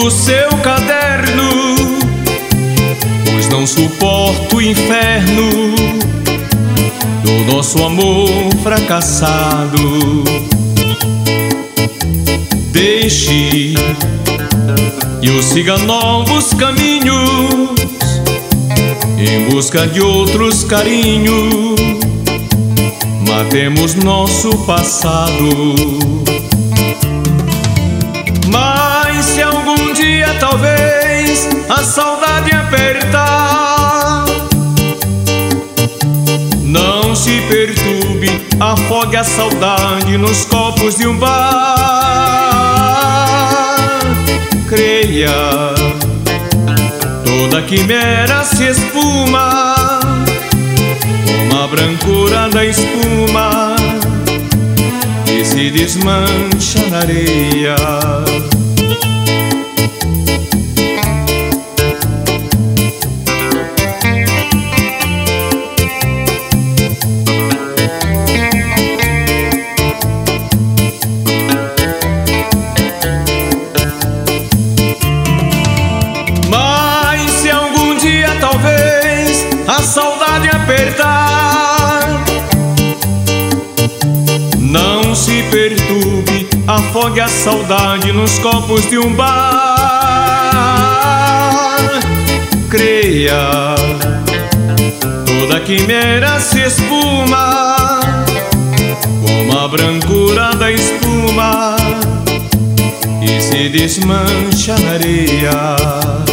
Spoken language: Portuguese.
no seu caderno, pois não suporto o inferno do nosso amor fracassado. Deixe que eu siga novos caminhos em busca de outros carinhos. Matemos nosso passado. Mas se algum dia talvez a saudade apertar, não se perturbe, afogue a saudade nos copos de um bar. Creia, toda quimera se esfuma como a brancura da espuma que se desmancha na areia. Mas se algum dia talvez a saudade apertar, não se perturbe, afogue a saudade nos copos de um bar. Creia, toda quimera se esfuma como a brancura da espuma e se desmancha na areia.